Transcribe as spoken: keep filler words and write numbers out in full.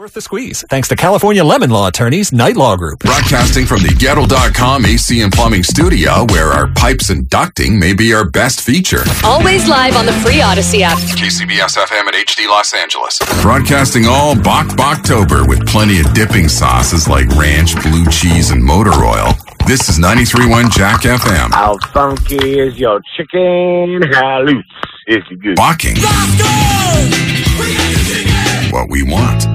Worth the squeeze. Thanks to California Lemon Law Attorneys, Knight Law Group. Broadcasting from the Ghetto dot com A C and Plumbing Studio, where our pipes and ducting may be our best feature. Always live on the free Odyssey app. K C B S F M and H D Los Angeles. Broadcasting all Bok Boktober with plenty of dipping sauces like ranch, blue cheese, and motor oil. This is ninety-three point one Jack F M. How funky is your chicken? How loose is your good? Bocking what we want.